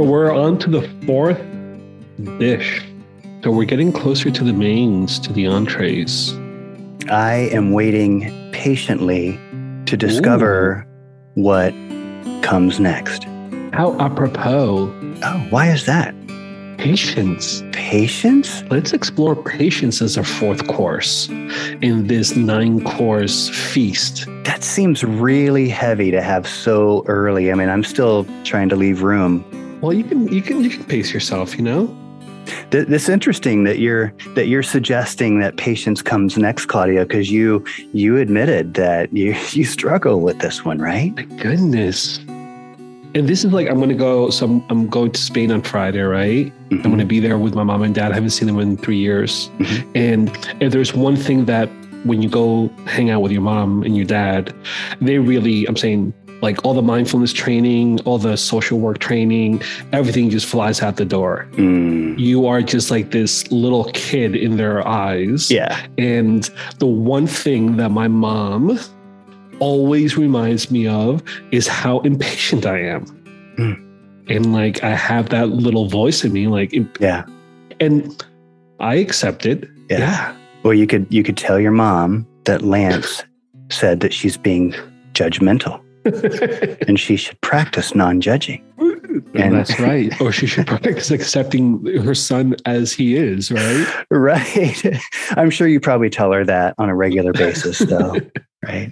we're on to the fourth dish. So we're getting closer to the mains, to the entrees. I am waiting patiently to discover what comes next. How apropos. Oh, why is that? Patience. Patience? Let's explore patience as our fourth course in this 9-course feast. That seems really heavy to have so early. I mean, I'm still trying to leave room. Well, you can pace yourself, you know? It's interesting that you're suggesting that patience comes next, Claudio, because you admitted that you struggle with this one, right? My goodness. And this is like, I'm going to Spain on Friday, right? Mm-hmm. I'm going to be there with my mom and dad. I haven't seen them in 3 years. Mm-hmm. And if there's one thing that when you go hang out with your mom and your dad, they really, I'm saying, like all the mindfulness training, all the social work training, everything just flies out the door. You are just like this little kid in their eyes. Yeah. And the one thing that my mom always reminds me of is how impatient I am. And like, I have that little voice in me, like, yeah. And I accept it. Yeah. Well, you could tell your mom that Lance said that she's being judgmental. And she should practice non-judging. And that's right. Or she should practice accepting her son as he is, right? Right. I'm sure you probably tell her that on a regular basis, though. Right.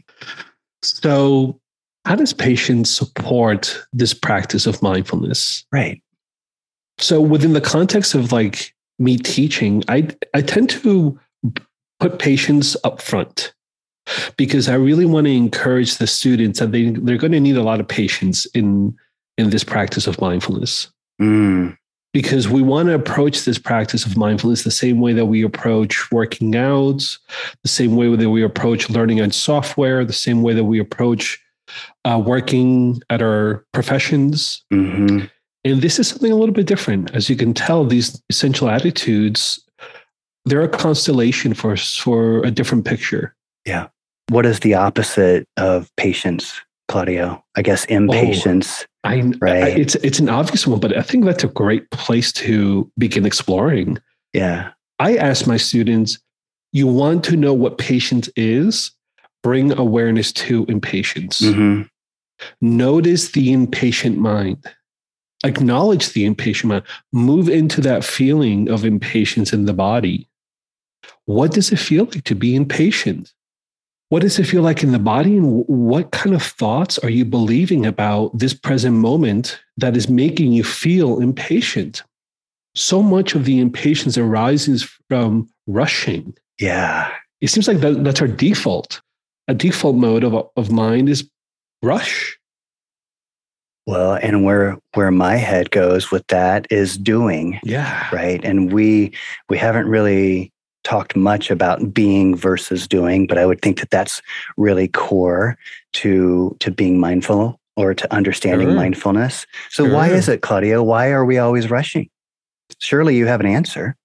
So how does patience support this practice of mindfulness? Right. So within the context of like me teaching, I tend to put patience up front, because I really want to encourage the students that they're going to need a lot of patience in this practice of mindfulness. Because we want to approach this practice of mindfulness the same way that we approach working out, the same way that we approach learning on software, the same way that we approach working at our professions. Mm-hmm. And this is something a little bit different. As you can tell, these essential attitudes, they're a constellation for a different picture. Yeah. What is the opposite of patience, Claudio? I guess impatience. Right? It's an obvious one, but I think that's a great place to begin exploring. Yeah. I ask my students, you want to know what patience is? Bring awareness to impatience. Mm-hmm. Notice the impatient mind. Acknowledge the impatient mind. Move into that feeling of impatience in the body. What does it feel like to be impatient? What does it feel like in the body? And what kind of thoughts are you believing about this present moment that is making you feel impatient? So much of the impatience arises from rushing. Yeah. It seems like that's our default. A default mode of mind is rush. Well, and where my head goes with that is doing. Yeah. Right. And we haven't really talked much about being versus doing, but I would think that that's really core to being mindful or to understanding mindfulness. So why is it, Claudio? Why are we always rushing? Surely you have an answer.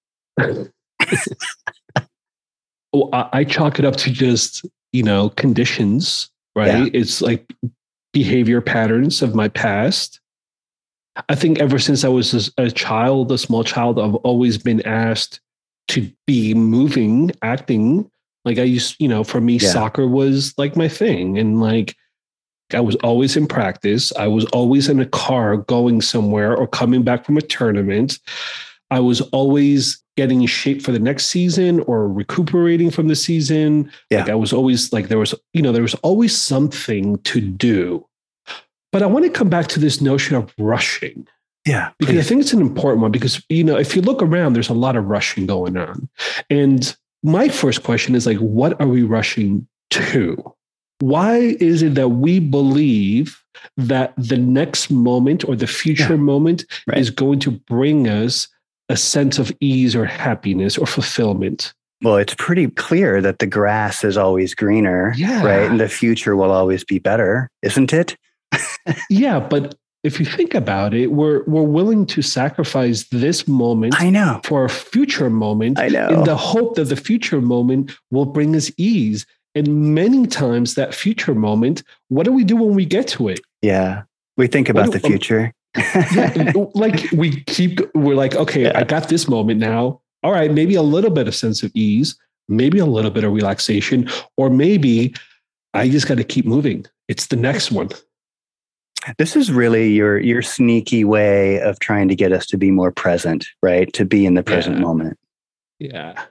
Well, I chalk it up to just, conditions, right? Yeah. It's like behavior patterns of my past. I think ever since I was a small child, I've always been asked to be moving, acting. Like I used, for me, soccer was like my thing. And like, I was always in practice. I was always in a car going somewhere or coming back from a tournament. I was always getting in shape for the next season or recuperating from the season. Yeah. Like I was always like, there was always something to do. But I want to come back to this notion of rushing. Yeah. Because I think it's an important one because, if you look around, there's a lot of rushing going on. And my first question is like, what are we rushing to? Why is it that we believe that the next moment or the future moment is going to bring us a sense of ease or happiness or fulfillment? Well, it's pretty clear that the grass is always greener, right? And the future will always be better, isn't it? Yeah, but if you think about it, we're willing to sacrifice this moment for a future moment in the hope that the future moment will bring us ease. And many times that future moment, what do we do when we get to it? Yeah, we think about the future. Yeah, like we're like, okay, I got this moment now. All right, maybe a little bit of sense of ease, maybe a little bit of relaxation, or maybe I just got to keep moving. It's the next one. This is really your sneaky way of trying to get us to be more present, right? To be in the present moment. Yeah.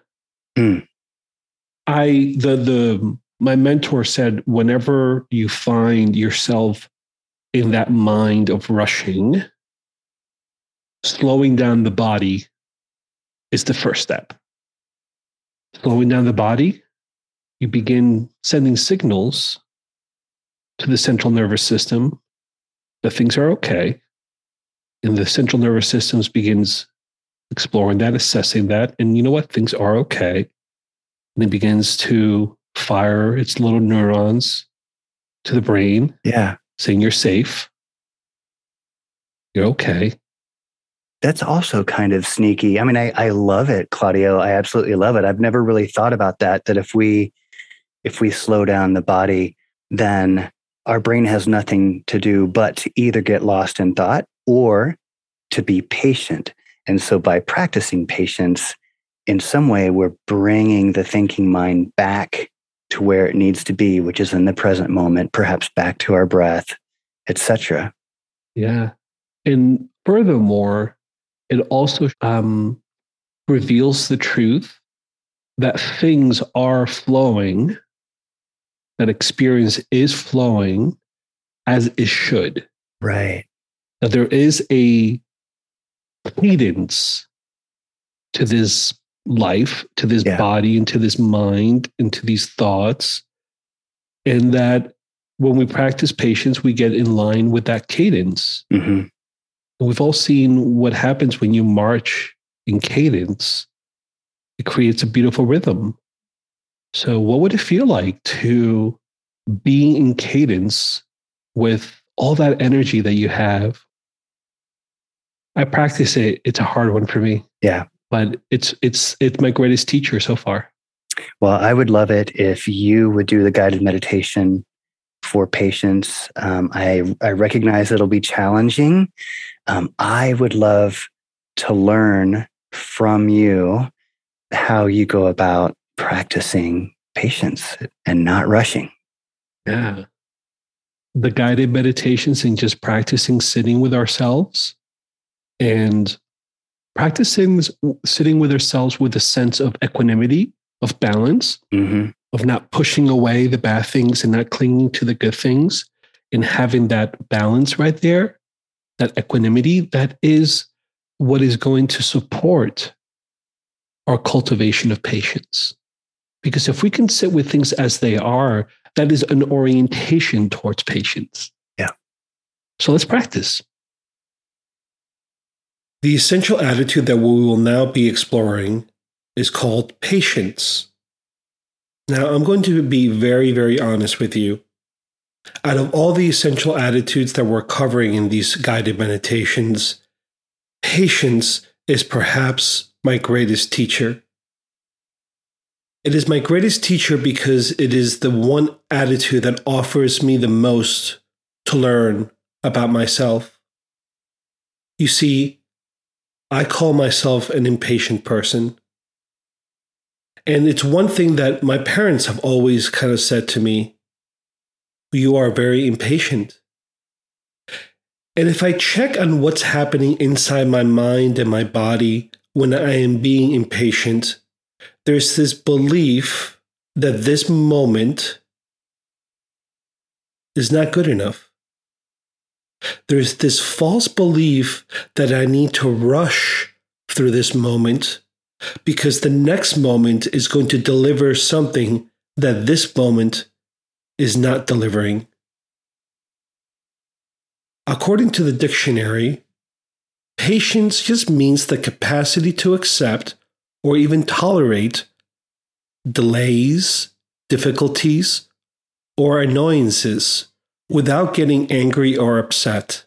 My mentor said, whenever you find yourself in that mind of rushing, slowing down the body is the first step. Slowing down the body, you begin sending signals to the central nervous system that things are okay. And the central nervous system begins exploring that, assessing that. And you know what? Things are okay. And it begins to fire its little neurons to the brain. Yeah. Saying you're safe. You're okay. That's also kind of sneaky. I mean, I love it, Claudio. I absolutely love it. I've never really thought about that if we slow down the body, then our brain has nothing to do but to either get lost in thought or to be patient. And so by practicing patience, in some way, we're bringing the thinking mind back to where it needs to be, which is in the present moment, perhaps back to our breath, etc. Yeah. And furthermore, it also reveals the truth that things are flowing, that experience is flowing as it should. Right. That there is a cadence to this life, to this body, and to this mind, and to these thoughts. And that when we practice patience, we get in line with that cadence. Mm-hmm. We've all seen what happens when you march in cadence. It creates a beautiful rhythm. So what would it feel like to be in cadence with all that energy that you have? I practice it. It's a hard one for me. Yeah. But it's my greatest teacher so far. Well, I would love it if you would do the guided meditation for patience. I recognize it'll be challenging. I would love to learn from you how you go about practicing patience and not rushing. Yeah. The guided meditations and just practicing sitting with ourselves and practicing sitting with ourselves with a sense of equanimity, of balance, of not pushing away the bad things and not clinging to the good things, and having that balance right there, that equanimity, that is what is going to support our cultivation of patience. Because if we can sit with things as they are, that is an orientation towards patience. Yeah. So let's practice. The essential attitude that we will now be exploring is called patience. Now, I'm going to be very, very honest with you. Out of all the essential attitudes that we're covering in these guided meditations, patience is perhaps my greatest teacher. It is my greatest teacher because it is the one attitude that offers me the most to learn about myself. You see, I call myself an impatient person. And it's one thing that my parents have always kind of said to me, you are very impatient. And if I check on what's happening inside my mind and my body when I am being impatient, there's this belief that this moment is not good enough. There's this false belief that I need to rush through this moment because the next moment is going to deliver something that this moment is not delivering. According to the dictionary, patience just means the capacity to accept or even tolerate delays, difficulties, or annoyances without getting angry or upset.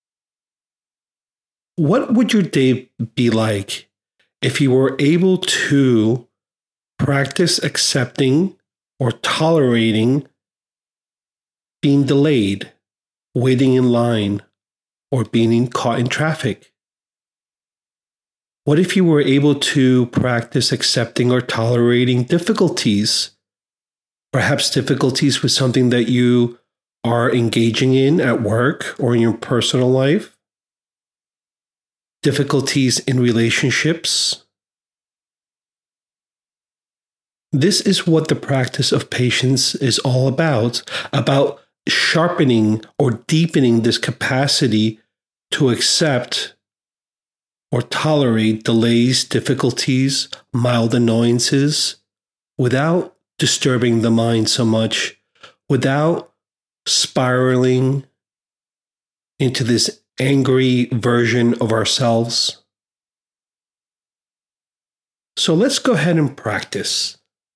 What would your day be like if you were able to practice accepting or tolerating being delayed, waiting in line, or being caught in traffic? What if you were able to practice accepting or tolerating difficulties? Perhaps difficulties with something that you are engaging in at work or in your personal life? Difficulties in relationships? This is what the practice of patience is all about sharpening or deepening this capacity to accept or tolerate delays, difficulties, mild annoyances without disturbing the mind so much, without spiraling into this angry version of ourselves. So let's go ahead and practice.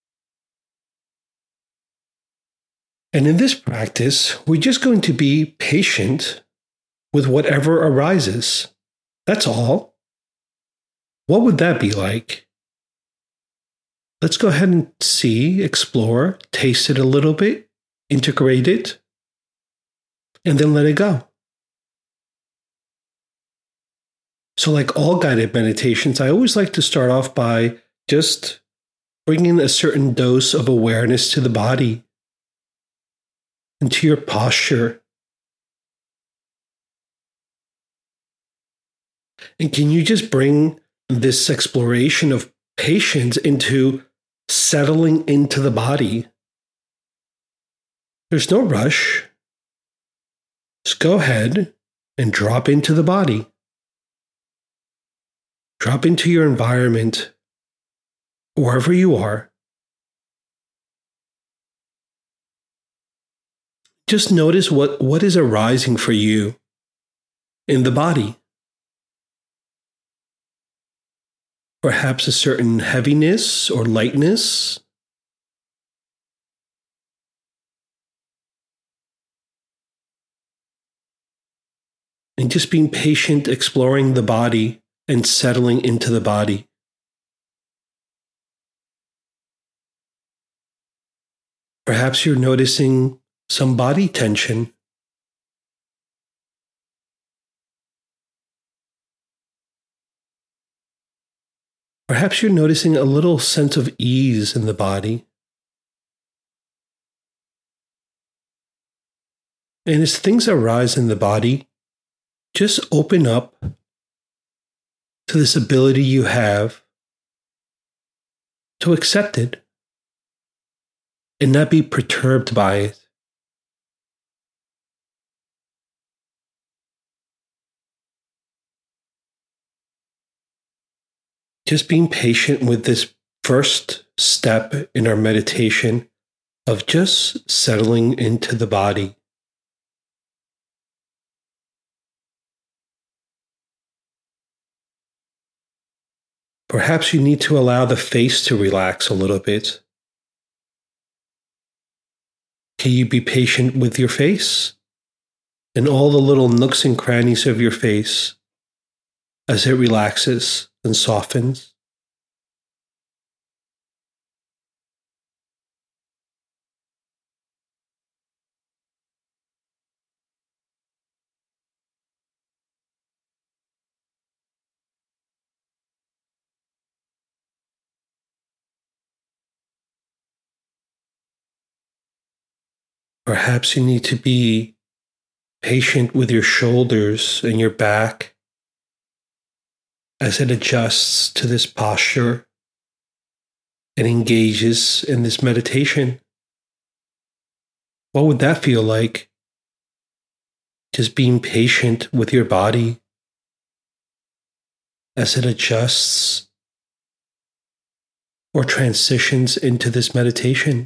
And in this practice, we're just going to be patient with whatever arises. That's all. What would that be like? Let's go ahead and see, explore, taste it a little bit, integrate it, and then let it go. So like all guided meditations, I always like to start off by just bringing a certain dose of awareness to the body and to your posture. And can you just bring this exploration of patience into settling into the body? There's no rush. Just go ahead and drop into the body. Drop into your environment, wherever you are. Just notice what is arising for you in the body. Perhaps a certain heaviness or lightness. And just being patient, exploring the body and settling into the body. Perhaps you're noticing some body tension. Perhaps you're noticing a little sense of ease in the body. And as things arise in the body, just open up to this ability you have to accept it and not be perturbed by it. Just being patient with this first step in our meditation of just settling into the body. Perhaps you need to allow the face to relax a little bit. Can you be patient with your face and all the little nooks and crannies of your face as it relaxes and softens? Perhaps you need to be patient with your shoulders and your back as it adjusts to this posture and engages in this meditation. What would that feel like? Just being patient with your body as it adjusts or transitions into this meditation.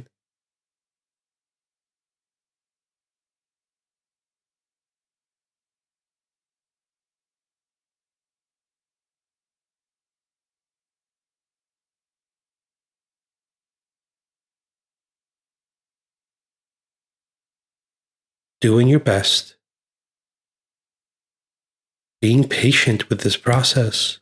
Doing your best, being patient with this process.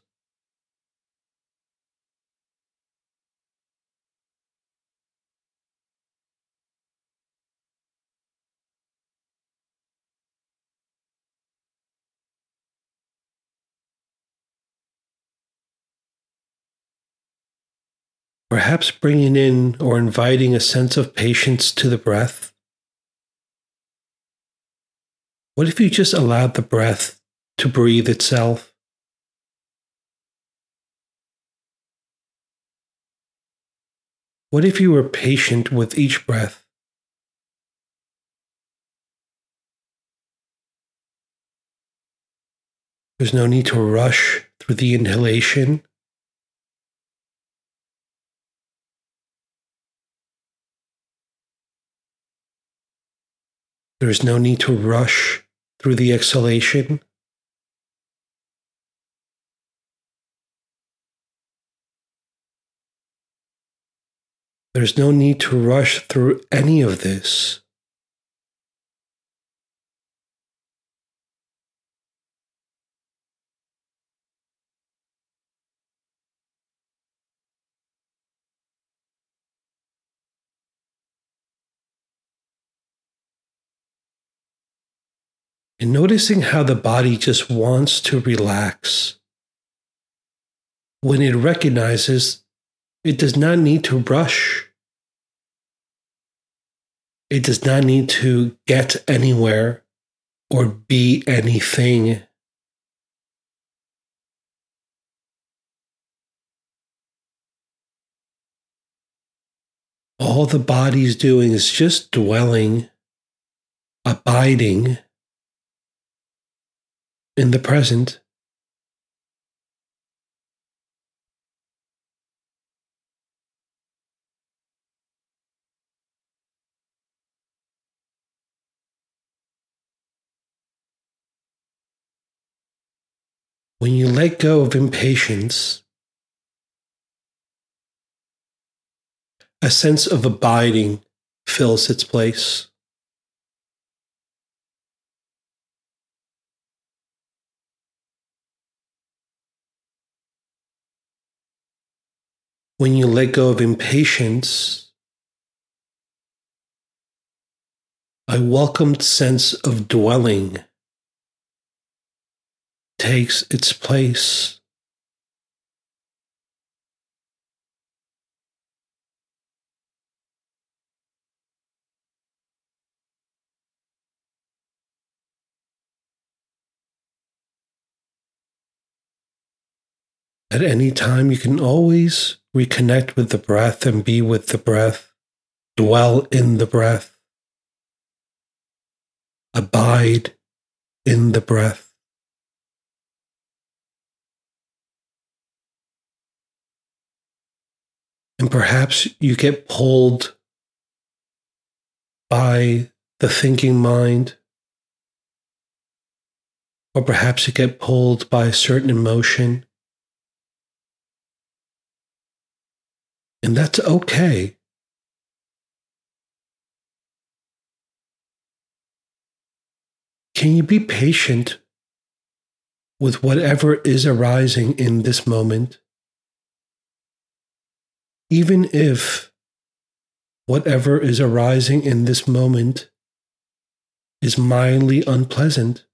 Perhaps bringing in or inviting a sense of patience to the breath. What if you just allowed the breath to breathe itself? What if you were patient with each breath? There's no need to rush through the inhalation. There's no need to rush through the exhalation. There's no need to rush through any of this. And noticing how the body just wants to relax when it recognizes it does not need to rush. It does not need to get anywhere or be anything. All the body's doing is just dwelling, abiding in the present. When you let go of impatience, a sense of abiding fills its place. When you let go of impatience, a welcomed sense of dwelling takes its place. At any time, you can always reconnect with the breath and be with the breath, dwell in the breath, abide in the breath. And perhaps you get pulled by the thinking mind, or perhaps you get pulled by a certain emotion. And that's okay. Can you be patient with whatever is arising in this moment? Even if whatever is arising in this moment is mildly unpleasant.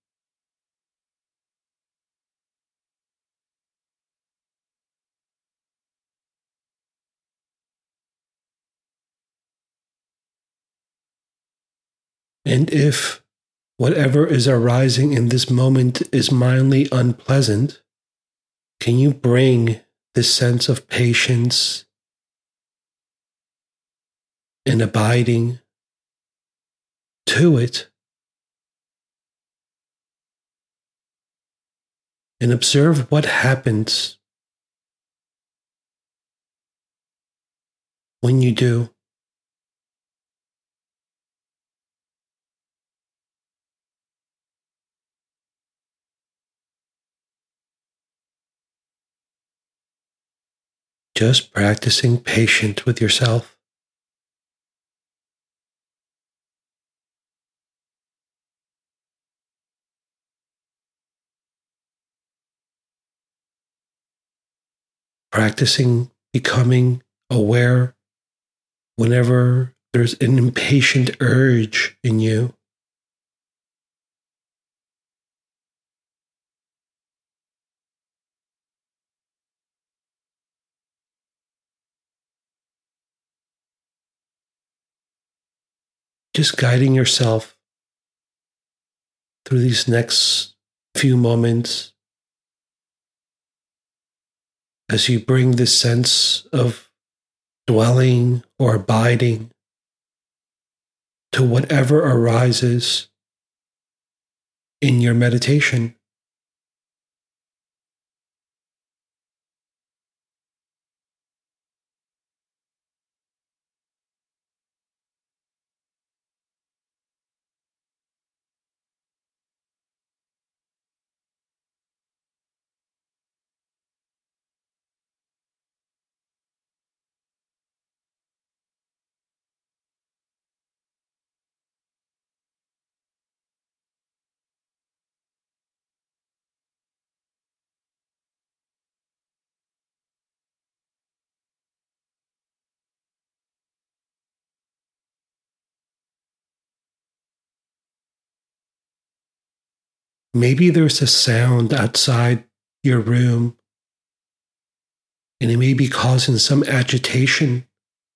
And if whatever is arising in this moment is mildly unpleasant, can you bring this sense of patience and abiding to it and observe what happens when you do? Just practicing patience with yourself. Practicing becoming aware whenever there's an impatient urge in you. just guiding yourself through these next few moments as you bring this sense of dwelling or abiding to whatever arises in your meditation. Maybe there's a sound outside your room, and it may be causing some agitation.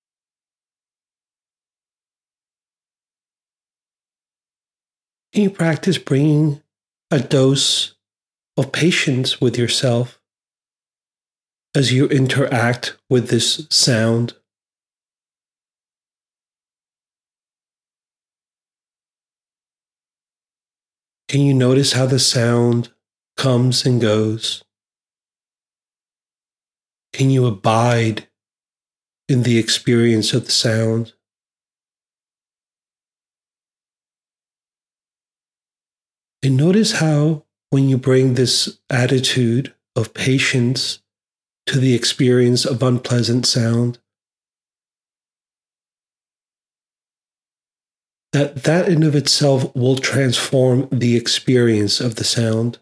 Can you practice bringing a dose of patience with yourself as you interact with this sound? Can you notice how the sound comes and goes? Can you abide in the experience of the sound? And notice how, when you bring this attitude of patience to the experience of unpleasant sound, that in of itself will transform the experience of the sound.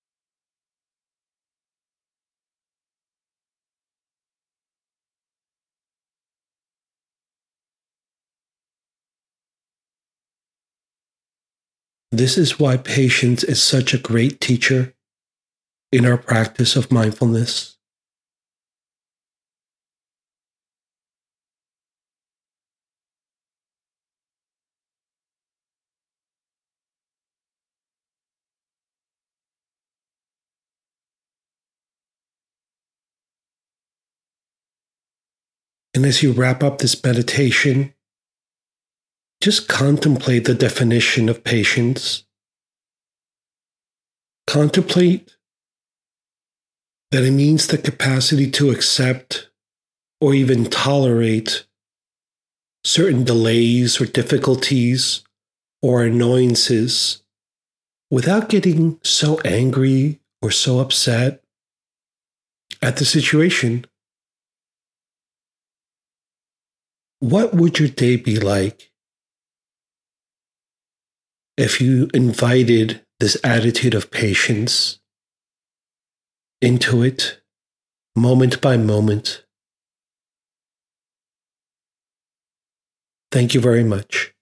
This is why patience is such a great teacher in our practice of mindfulness. And as you wrap up this meditation, just contemplate the definition of patience. Contemplate that it means the capacity to accept or even tolerate certain delays or difficulties or annoyances without getting so angry or so upset at the situation. What would your day be like if you invited this attitude of patience into it, moment by moment? Thank you very much.